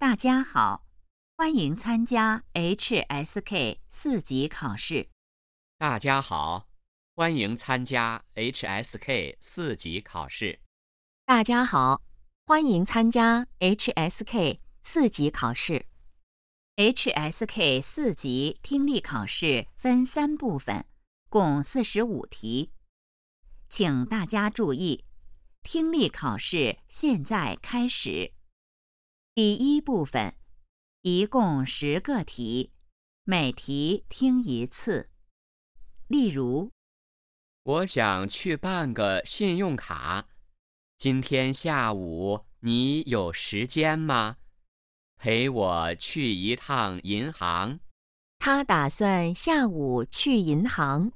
大家好，欢迎参加 HSK 4级考试。 大家好，欢迎参加 HSK 4级考试。 大家好，欢迎参加 HSK 4级考试。 HSK 4级听力考试分3部分，共45题。请大家注意，听力考试现在开始。第一部分，一共10个题，每题听1次。例如， 我想去办个信用卡，今天下午你有时间吗？陪我去一趟银行。 他打算下午去银行。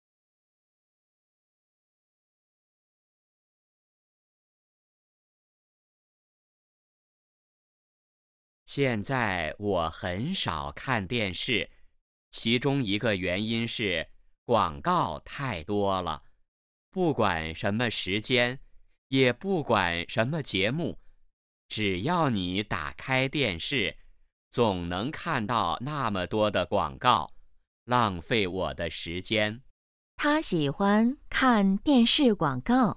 现在我很少看电视，其中一个原因是广告太多了。不管什么时间，也不管什么节目，只要你打开电视，总能看到那么多的广告，浪费我的时间。 他喜欢看电视广告。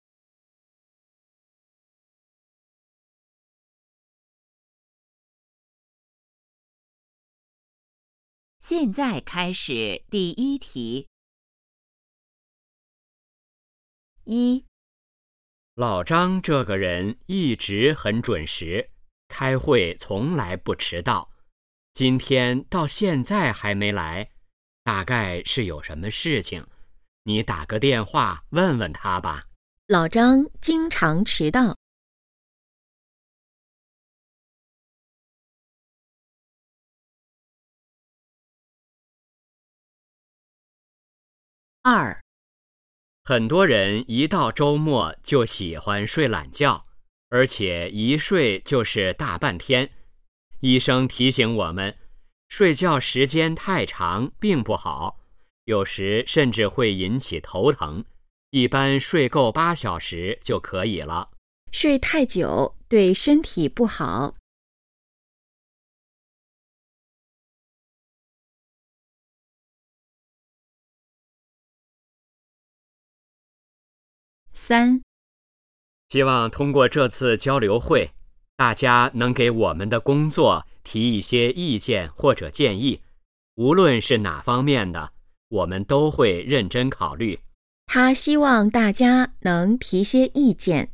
现在开始第一题。1. 老张这个人一直很准时，开会从来不迟到，今天到现在还没来，大概是有什么事情，你打个电话问问他吧。 老张经常迟到。 2. 很多人一到周末就喜欢睡懒觉，而且一睡就是大半天。医生提醒我们，睡觉时间太长并不好，有时甚至会引起头疼。一般睡够8小时就可以了。 睡太久对身体不好。 3. 希望通过这次交流会，大家能给我们的工作提一些意见或者建议，无论是哪方面的，我们都会认真考虑。 他希望大家能提些意见。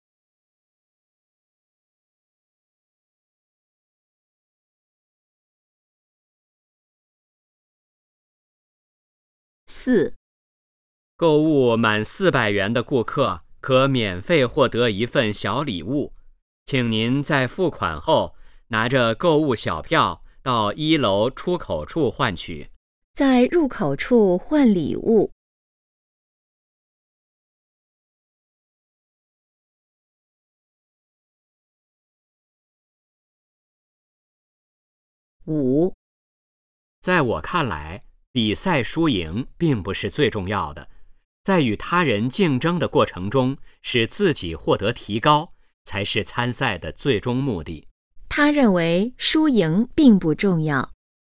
4. 购物满400元的顾客可免费获得一份小礼物，请您在付款后拿着购物小票到1楼出口处换取。 在入口处换礼物。 5. 在我看来，比赛输赢并不是最重要的，在与他人竞争的过程中，使自己获得提高，才是参赛的最终目的。 他认为输赢并不重要。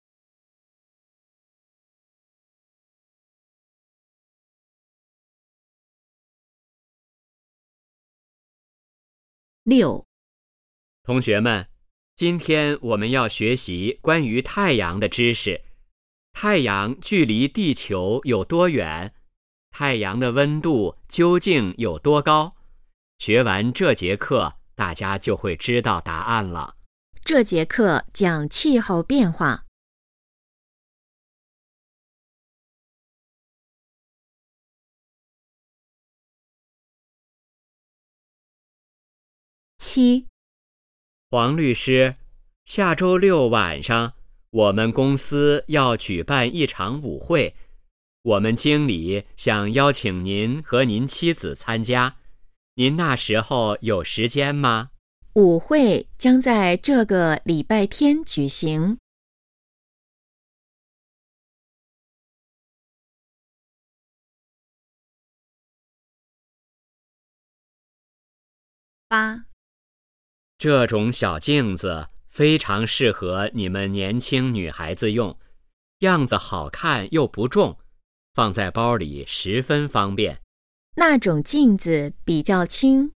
6. 同学们，今天我们要学习关于太阳的知识。太阳距离地球有多远？太阳的温度究竟有多高？学完这节课，大家就会知道答案了。 这节课讲气候变化。 7. 黄律师，下周6晚上，我们公司要举办一场舞会，我们经理想邀请您和您妻子参加，您那时候有时间吗？ 舞会将在这个礼拜天举行。 8. 这种小镜子非常适合你们年轻女孩子用，样子好看又不重，放在包里十分方便。 那种镜子比较轻。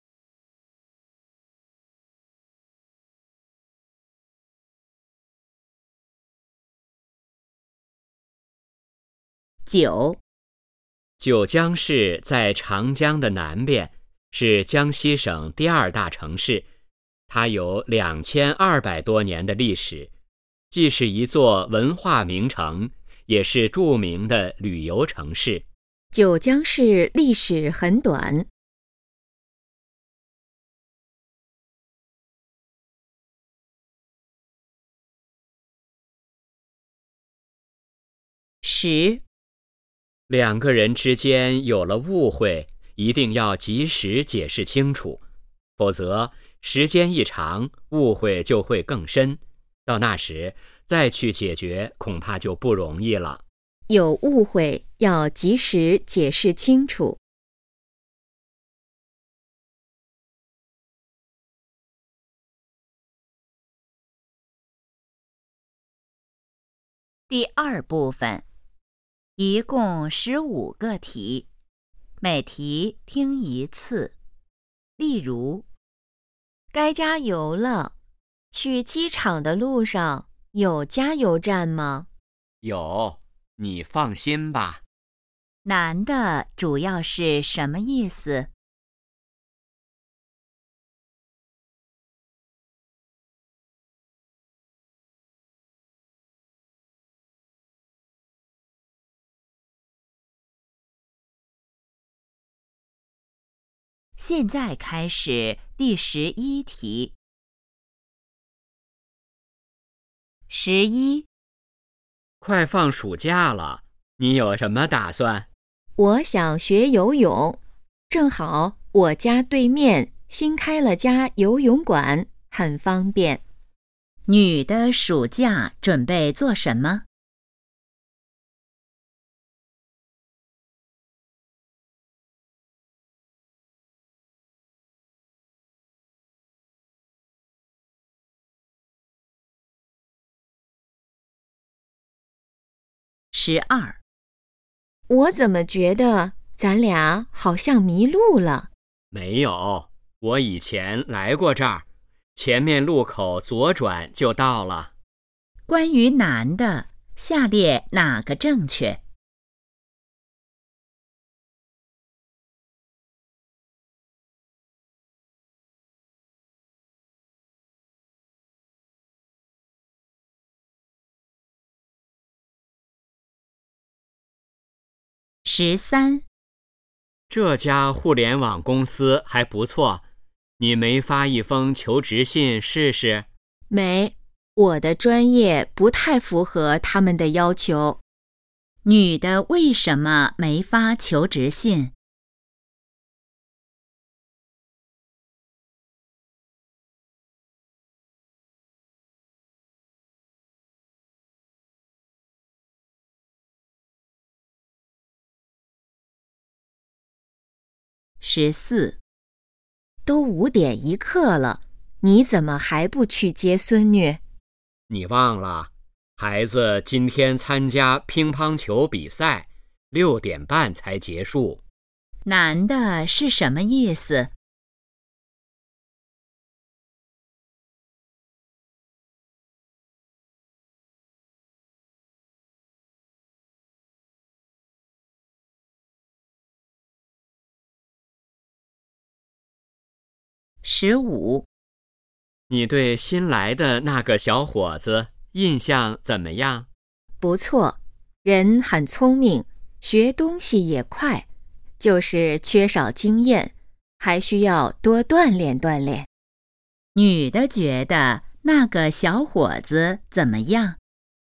9. 九江市在长江的南边，是江西省第2大城市，它有2200多年的历史，既是一座文化名城，也是著名的旅游城市。 九江市历史很短。 10. 2个人之间有了误会，一定要及时解释清楚，否则时间一长，误会就会更深，到那时再去解决恐怕就不容易了。 有误会要及时解释清楚。 第2部分，一共15个题，每题听1次。例如， 该加油了，去机场的路上有加油站吗？ 有，你放心吧。 男的主要是什么意思？现在开始第11题。11. 快放暑假了，你有什么打算？ 我想学游泳，正好我家对面新开了家游泳馆，很方便。 女的暑假准备做什么？12. 我怎么觉得咱俩好像迷路了？ 没有，我以前来过这儿，前面路口左转就到了。 关于男的，下列哪个正确？13. 这家互联网公司还不错，你没发一封求职信试试？ 没，我的专业不太符合他们的要求。 女的为什么没发求职信？14. 都5点1刻了，你怎么还不去接孙女？ 你忘了，孩子今天参加乒乓球比赛，6点半才结束。 男的是什么意思？15. 你对新来的那个小伙子印象怎么样？ 不错，人很聪明，学东西也快，就是缺少经验，还需要多锻炼锻炼。 女的觉得那个小伙子怎么样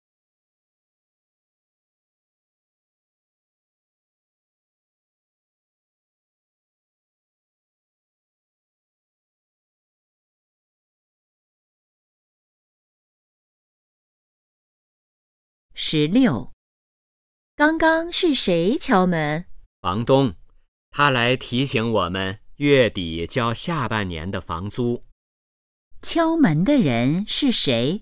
？16. 刚刚是谁敲门？ 房东，他来提醒我们月底交下半年的房租。 敲门的人是谁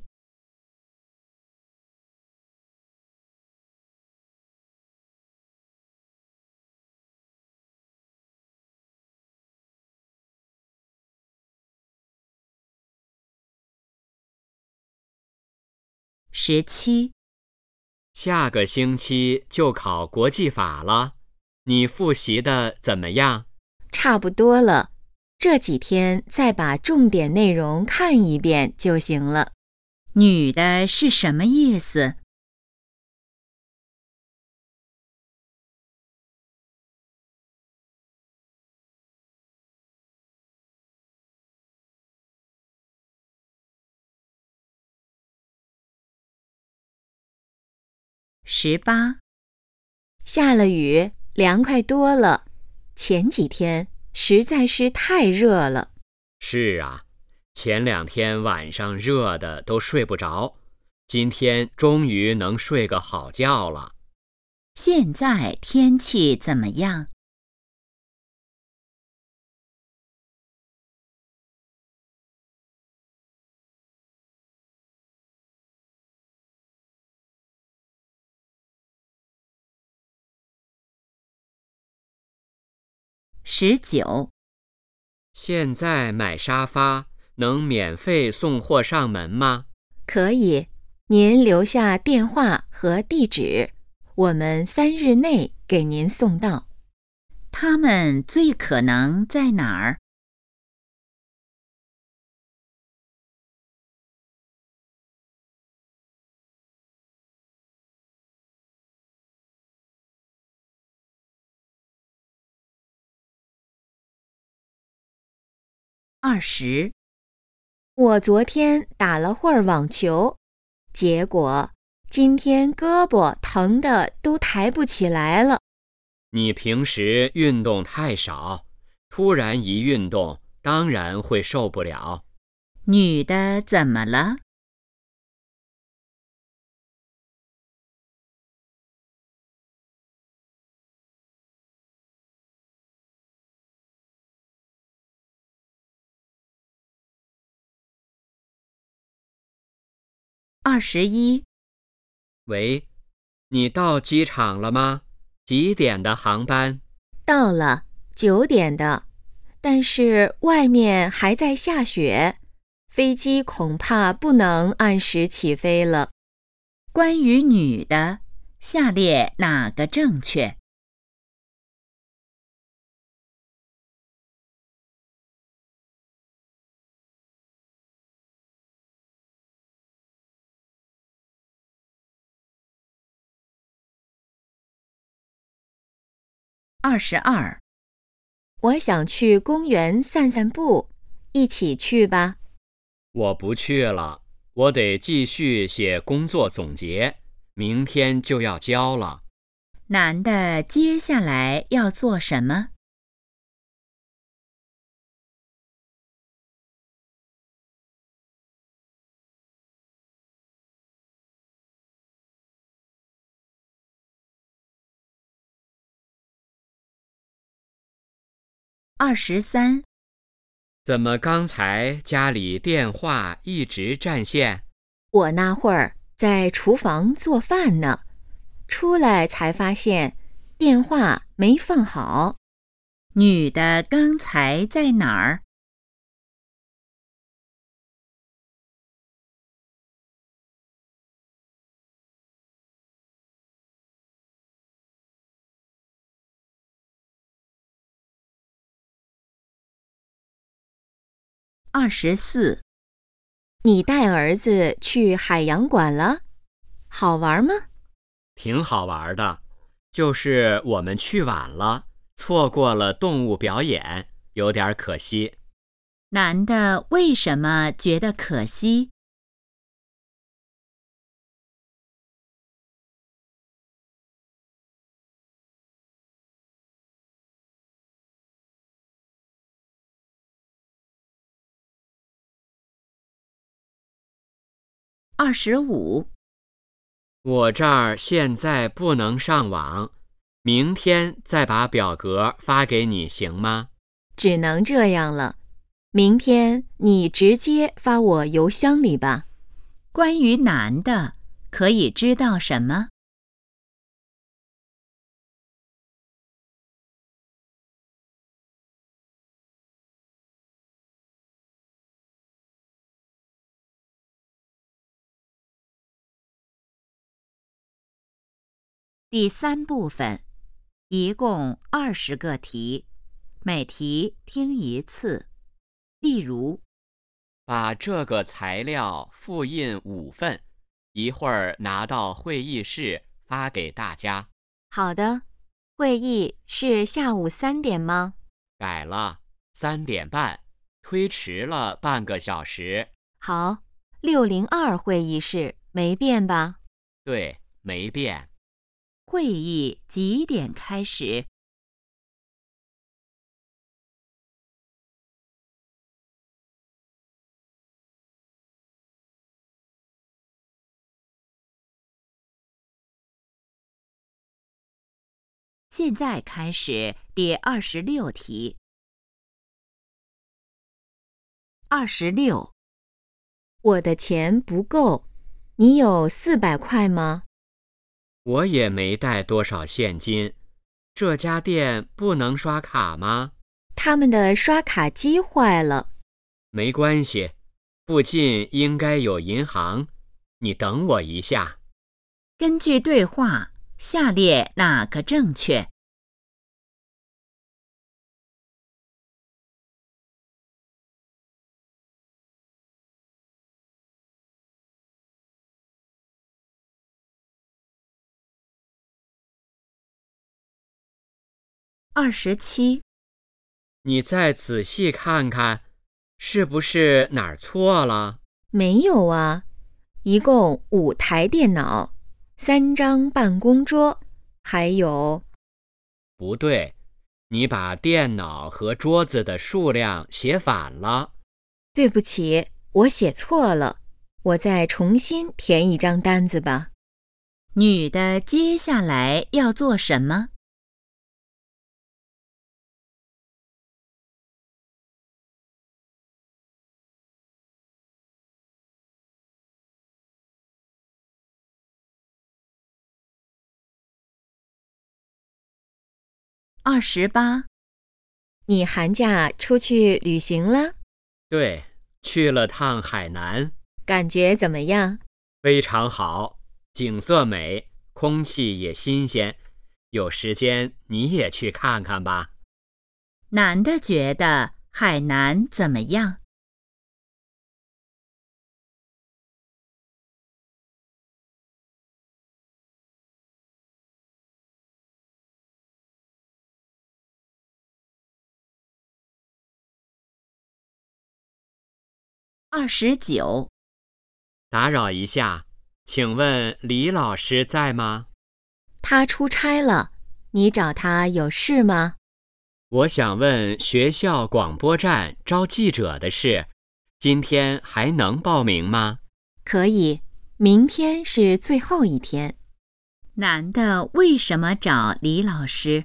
？17， 下个星期就考国际法了，你复习的怎么样？ 差不多了，这几天再把重点内容看一遍就行了。 女的是什么意思？18， 下了雨，凉快多了。前几天实在是太热了。 是啊，前2天晚上热的都睡不着，今天终于能睡个好觉了。 现在天气怎么样？19， 现在买沙发能免费送货上门吗？ 可以，您留下电话和地址，我们3日内给您送到。 他们最可能在哪儿？20， 我昨天打了会儿网球，结果今天胳膊疼得都抬不起来了。 你平时运动太少，突然一运动，当然会受不了。 女的怎么了？21， 喂，你到机场了吗？几点的航班？ 到了，9点的，但是外面还在下雪，飞机恐怕不能按时起飞了。 关于女的，下列哪个正确？22， 我想去公园散散步，一起去吧。 我不去了，我得继续写工作总结，明天就要交了。 男的接下来要做什么？23， 怎么刚才家里电话一直占线？ 我那会儿在厨房做饭呢，出来才发现电话没放好。 女的刚才在哪儿？24， 你带儿子去海洋馆了？好玩吗？ 挺好玩的，就是我们去晚了，错过了动物表演，有点可惜。 男的为什么觉得可惜？25， 我这儿现在不能上网，明天再把表格发给你行吗？ 只能这样了。 明天你直接发我邮箱里吧。 关于男的，可以知道什么？第3部分，一共20个题，每题听1次。例如， 把这个材料复印5份，一会儿拿到会议室发给大家。 好的，会议是下午3点吗？ 改了，3点半，推迟了半个小时。 好，602会议室没变吧？ 对，没变。 会议几点开始？现在开始第26题。26， 我的钱不够，你有400块吗？ 我也没带多少现金，这家店不能刷卡吗？ 他们的刷卡机坏了。 没关系，附近应该有银行，你等我一下。 根据对话，下列哪个正确？27， 你再仔细看看，是不是哪儿错了？ 没有啊，一共5台电脑，3张办公桌，还有…… 不对，你把电脑和桌子的数量写反了。 对不起，我写错了，我再重新填一张单子吧。 女的接下来要做什么？28， 你寒假出去旅行了？ 对，去了趟海南， 感觉怎么样？ 非常好，景色美，空气也新鲜。有时间你也去看看吧。 男的觉得海南怎么样？29， 打扰一下，请问李老师在吗？ 他出差了，你找他有事吗？ 我想问学校广播站招记者的事，今天还能报名吗？ 可以，明天是最后一天。 男的为什么找李老师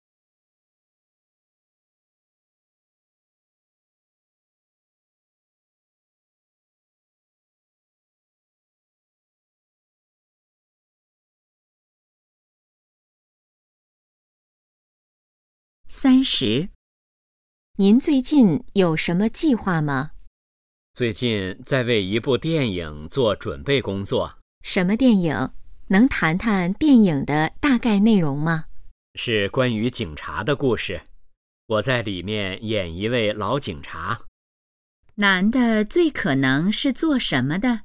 ？30， 您最近有什么计划吗？ 最近在为一部电影做准备工作。 什么电影？能谈谈电影的大概内容吗？ 是关于警察的故事，我在里面演一位老警察。 男的最可能是做什么的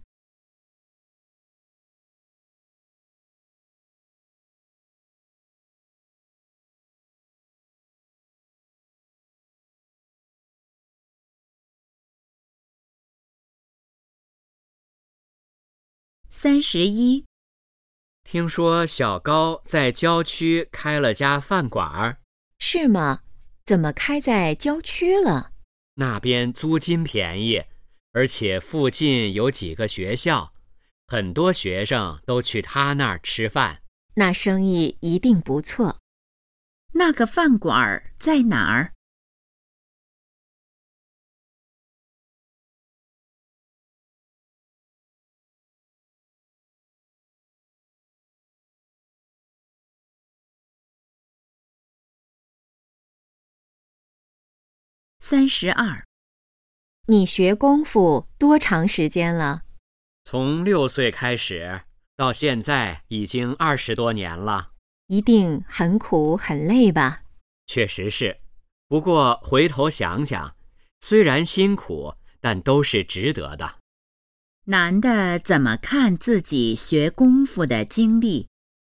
？31， 听说小高在郊区开了家饭馆。 是吗？怎么开在郊区了？ 那边租金便宜，而且附近有几个学校，很多学生都去他那儿吃饭。 那生意一定不错。 那个饭馆在哪儿？ 32。 你学功夫多长时间了？ 从6岁开始，到现在已经20多年了。 一定很苦很累吧？ 确实是，不过回头想想，虽然辛苦，但都是值得的。 男的怎么看自己学功夫的经历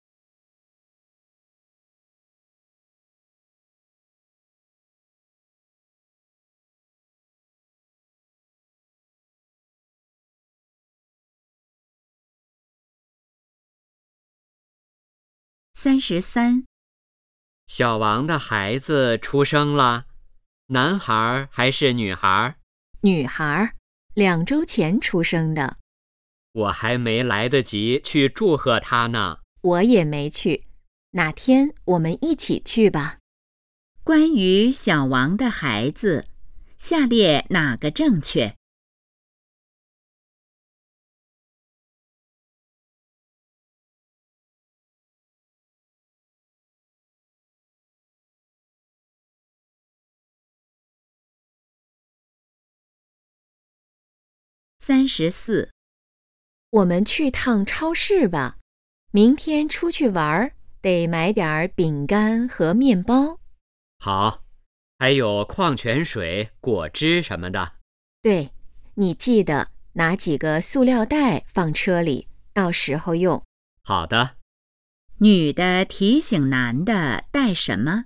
？33。 小王的孩子出生了，男孩还是女孩？ 女孩，2周前出生的。 我还没来得及去祝贺他呢。 我也没去，哪天我们一起去吧。 关于小王的孩子，下列哪个正确？34。 我们去趟超市吧，明天出去玩，得买点饼干和面包。 好，还有矿泉水、果汁什么的。 对，你记得拿几个塑料袋放车里，到时候用。 好的。 女的提醒男的带什么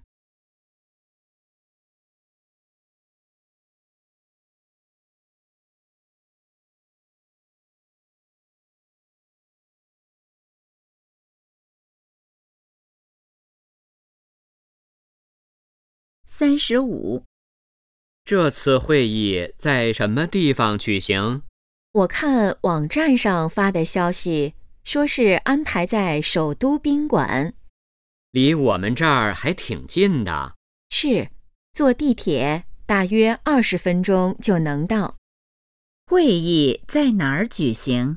？35。 这次会议在什么地方举行？ 我看网站上发的消息，说是安排在首都宾馆。 离我们这儿还挺近的。 是，坐地铁大约20分钟就能到。 会议在哪儿举行？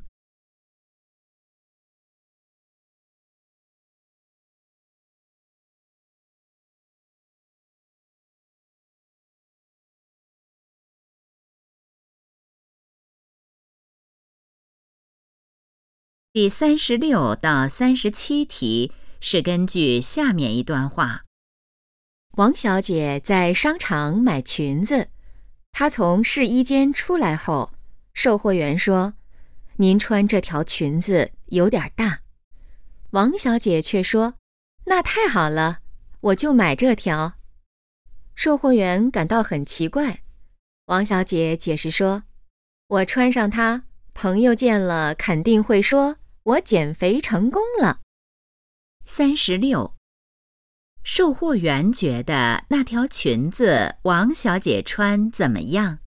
第36到37题是根据下面一段话。 王小姐在商场买裙子，她从试衣间出来后，售货员说：“您穿这条裙子有点大。”王小姐却说：“那太好了，我就买这条。”售货员感到很奇怪。王小姐解释说：“我穿上它，朋友见了肯定会说我减肥成功了。 36。售货员觉得那条裙子王小姐穿怎么样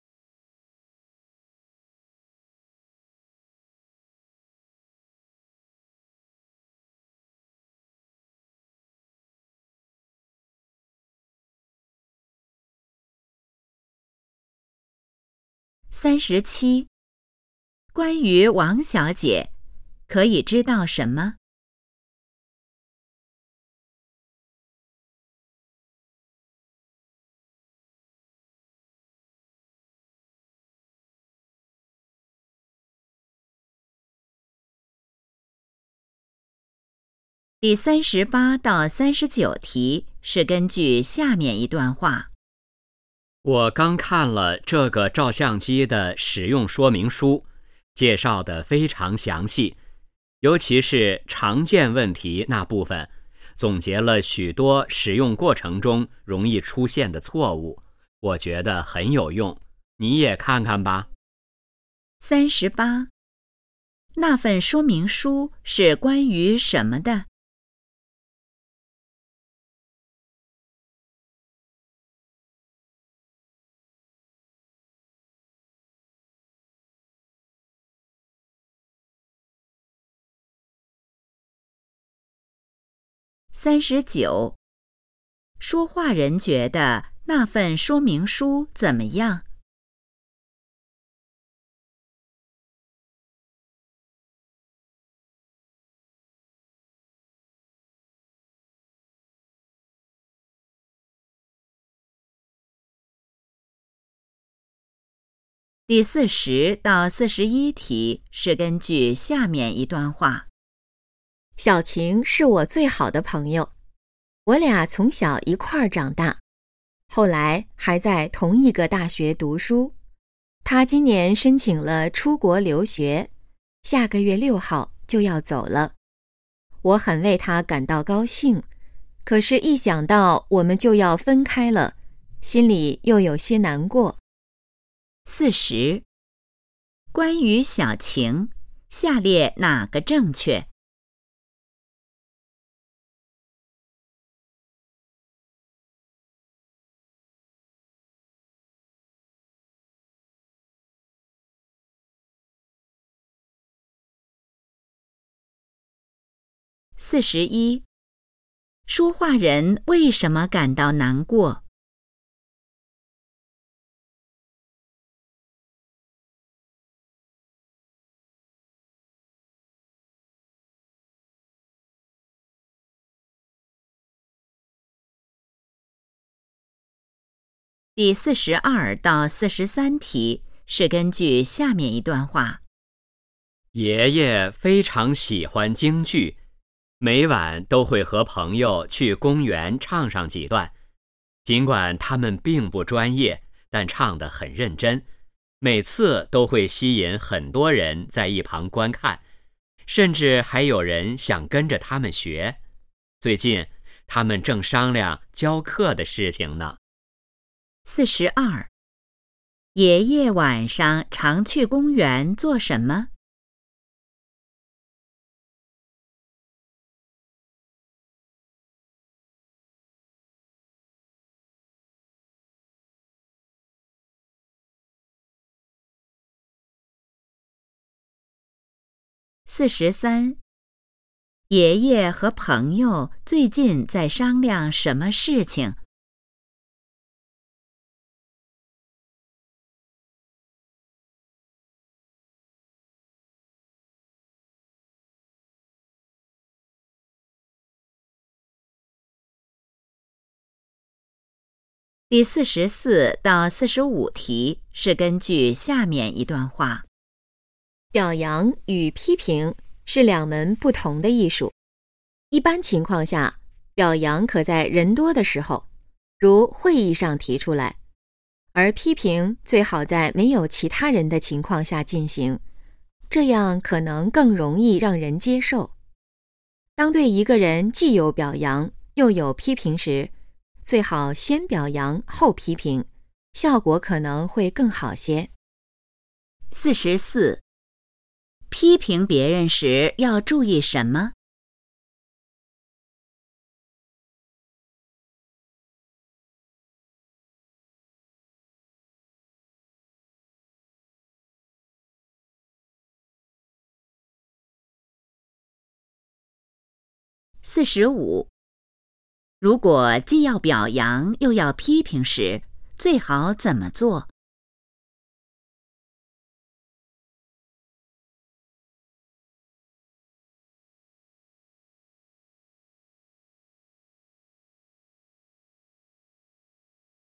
？37。关于王小姐，可以知道什么第38到39题是根据下面一段话。 我刚看了这个照相机的使用说明书，介绍得非常详细，尤其是常见问题那部分，总结了许多使用过程中容易出现的错误，我觉得很有用，你也看看吧。 38。那份说明书是关于什么的？39。说话人觉得那份说明书怎么样第40到41题是根据下面一段话。 小晴是我最好的朋友，我俩从小一块儿长大，后来还在同一个大学读书。她今年申请了出国留学，下个月6号就要走了。我很为她感到高兴，可是一想到我们就要分开了，心里又有些难过。 40. 关于小晴，下列哪个正确？41. 说话人为什么感到难过第42到43题是根据下面一段话。 爷爷非常喜欢京剧，每晚都会和朋友去公园唱上几段。尽管他们并不专业，但唱得很认真，每次都会吸引很多人在一旁观看，甚至还有人想跟着他们学。最近，他们正商量教课的事情呢。 42. 爷爷晚上常去公园做什么？43. 爷爷和朋友最近在商量什么事情第44到45题是根据下面一段话。 表扬与批评是2门不同的艺术。一般情况下，表扬可在人多的时候，如会议上提出来，而批评最好在没有其他人的情况下进行，这样可能更容易让人接受。当对一个人既有表扬又有批评时，最好先表扬后批评，效果可能会更好些。 44. 批评别人时要注意什么？45. 如果既要表扬又要批评时，最好怎么做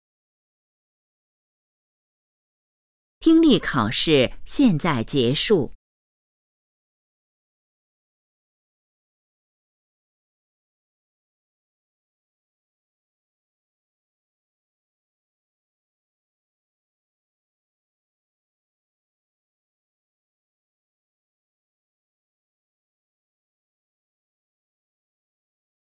听力考试现在结束。